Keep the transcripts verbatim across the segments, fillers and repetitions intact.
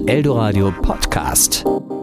Eldoradio Podcast.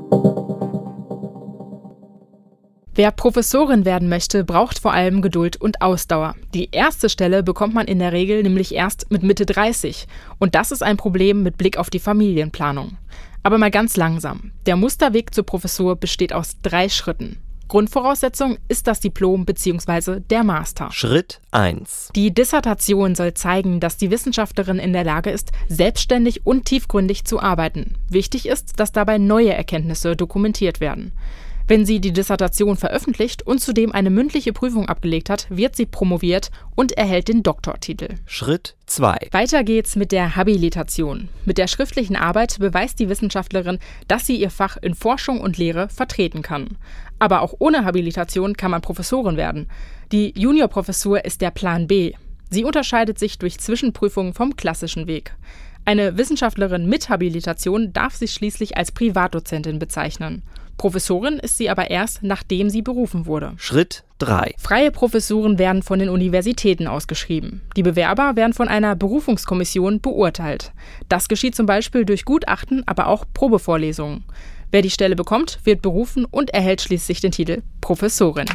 Wer Professorin werden möchte, braucht vor allem Geduld und Ausdauer. Die erste Stelle bekommt man in der Regel nämlich erst mit Mitte dreißig. Und das ist ein Problem mit Blick auf die Familienplanung. Aber mal ganz langsam. Der Musterweg zur Professur besteht aus drei Schritten. Grundvoraussetzung ist das Diplom bzw. der Master. Schritt eins. Die Dissertation soll zeigen, dass die Wissenschaftlerin in der Lage ist, selbstständig und tiefgründig zu arbeiten. Wichtig ist, dass dabei neue Erkenntnisse dokumentiert werden. Wenn sie die Dissertation veröffentlicht und zudem eine mündliche Prüfung abgelegt hat, wird sie promoviert und erhält den Doktortitel. Schritt zwei. Weiter geht's mit der Habilitation. Mit der schriftlichen Arbeit beweist die Wissenschaftlerin, dass sie ihr Fach in Forschung und Lehre vertreten kann. Aber auch ohne Habilitation kann man Professorin werden. Die Juniorprofessur ist der Plan B. Sie unterscheidet sich durch Zwischenprüfungen vom klassischen Weg. Eine Wissenschaftlerin mit Habilitation darf sich schließlich als Privatdozentin bezeichnen. Professorin ist sie aber erst, nachdem sie berufen wurde. Schritt drei. Freie Professuren werden von den Universitäten ausgeschrieben. Die Bewerber werden von einer Berufungskommission beurteilt. Das geschieht zum Beispiel durch Gutachten, aber auch Probevorlesungen. Wer die Stelle bekommt, wird berufen und erhält schließlich den Titel Professorin.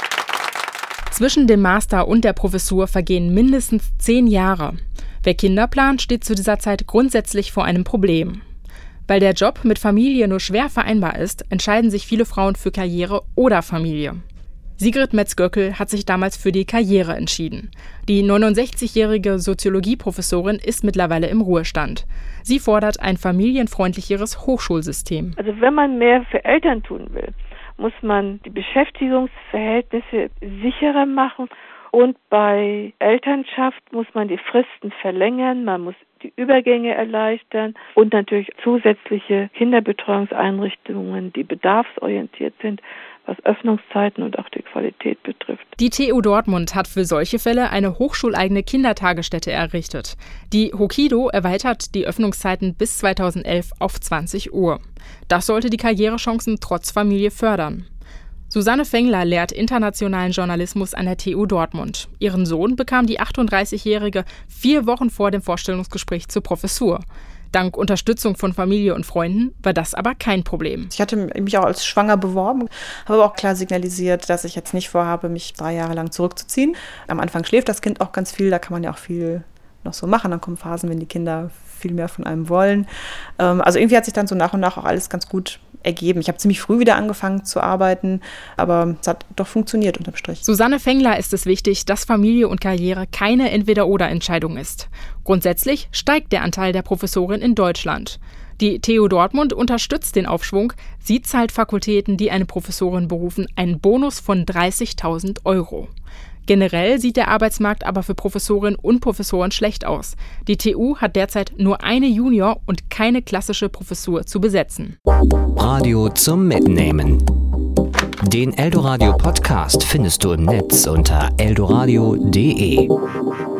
Zwischen dem Master und der Professur vergehen mindestens zehn Jahre. Wer Kinder plant, steht zu dieser Zeit grundsätzlich vor einem Problem. Weil der Job mit Familie nur schwer vereinbar ist, entscheiden sich viele Frauen für Karriere oder Familie. Sigrid Metz-Göckel hat sich damals für die Karriere entschieden. Die neunundsechzigjährige Soziologieprofessorin ist mittlerweile im Ruhestand. Sie fordert ein familienfreundlicheres Hochschulsystem. Also wenn man mehr für Eltern tun will, muss man die Beschäftigungsverhältnisse sicherer machen. Und bei Elternschaft muss man die Fristen verlängern, man muss die Übergänge erleichtern und natürlich zusätzliche Kinderbetreuungseinrichtungen, die bedarfsorientiert sind, was Öffnungszeiten und auch die Qualität betrifft. Die T U Dortmund hat für solche Fälle eine hochschuleigene Kindertagesstätte errichtet. Die Hokido erweitert die Öffnungszeiten bis zweitausendelf auf zwanzig Uhr. Das sollte die Karrierechancen trotz Familie fördern. Susanne Fengler lehrt internationalen Journalismus an der T U Dortmund. Ihren Sohn bekam die achtunddreißigjährige vier Wochen vor dem Vorstellungsgespräch zur Professur. Dank Unterstützung von Familie und Freunden war das aber kein Problem. Ich hatte mich auch als schwanger beworben, habe aber auch klar signalisiert, dass ich jetzt nicht vorhabe, mich drei Jahre lang zurückzuziehen. Am Anfang schläft das Kind auch ganz viel, da kann man ja auch viel noch so machen. Dann kommen Phasen, wenn die Kinder viel mehr von einem wollen. Also irgendwie hat sich dann so nach und nach auch alles ganz gut ergeben. Ich habe ziemlich früh wieder angefangen zu arbeiten, aber es hat doch funktioniert unterm Strich. Susanne Fengler ist es wichtig, dass Familie und Karriere keine Entweder-oder-Entscheidung ist. Grundsätzlich steigt der Anteil der Professorin in Deutschland. Die T U Dortmund unterstützt den Aufschwung. Sie zahlt Fakultäten, die eine Professorin berufen, einen Bonus von dreißigtausend Euro. Generell sieht der Arbeitsmarkt aber für Professorinnen und Professoren schlecht aus. Die T U hat derzeit nur eine Junior- und keine klassische Professur zu besetzen. Radio zum Mitnehmen. Den Eldoradio Podcast findest du im Netz unter eldoradio punkt de.